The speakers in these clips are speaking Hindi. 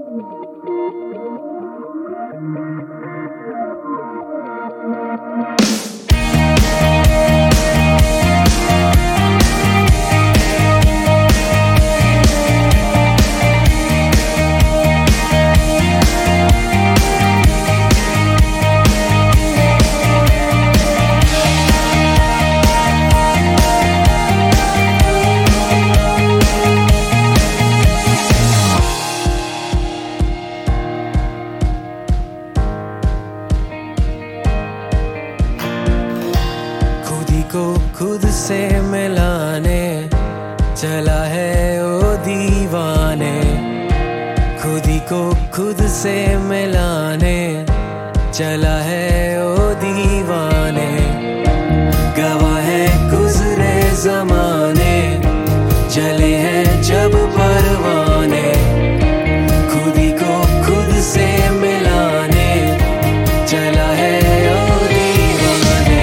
को खुद से मिलाने चला है ओ दीवाने, खुद ही को खुद से मिलाने चला है ओ दीवाने। गवाह है गुजरे जमाने, जले हैं जब परवाने, खुद ही को खुद से मिलाने चला है ओ दीवाने।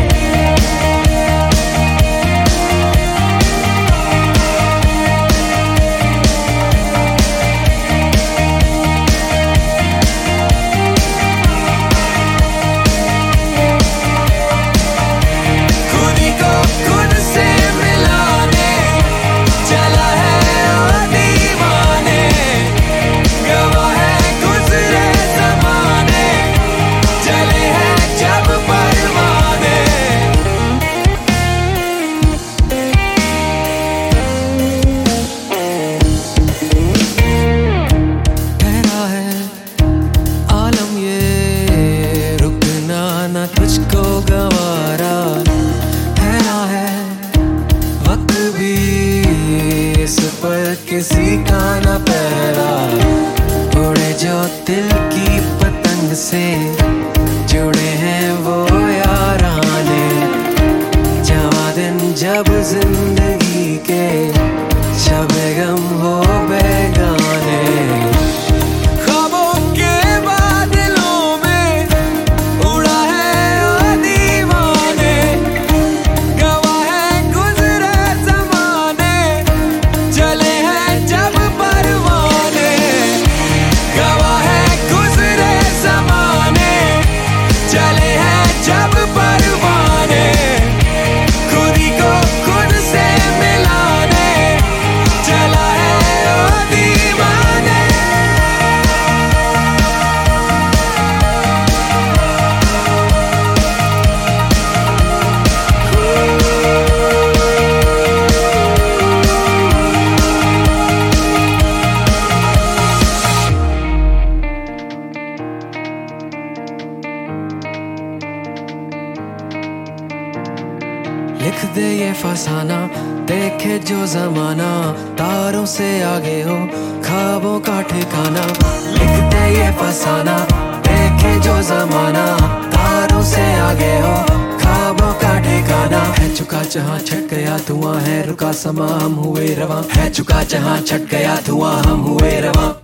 खुद ही को खुद से मिलाने चला है ओ दीवाने। गवाह है गुजरे ज़माने, चले हैं जब परवाने। ठहरा है आलम ये, रुकना न तुझको गवारा। ठहरा है वक्त भी, इस पर किसी का न पहरा। उड़े जो दिल की पतंग से, जुड़े हैं वो याराने। जवा दिन जब जिंदगी के शबे गम हो बेगाने। ख्वाबों के बादलों में उड़ा है ओ दीवाने। गवाह है गुजरे ज़माने, चले हैं जब परवाने। गवाह है गुजरे ज़माने, चले हैं जब परवाने। खुद ही को खुद से मिलाने चला है ओ दीवाने। लिख दे ये फसाना, देखे जो जमाना, तारों से आगे हो ख्वाबों का ठिकाना। लिख दे ये फसाना, देखे जो जमाना, तारों से आगे हो ख्वाबों का ठिकाना। है चुका जहां छट गया धुआं, है रुका समा हम हुए रवां। है चुका जहां छट गया धुआं हम हुए रवां।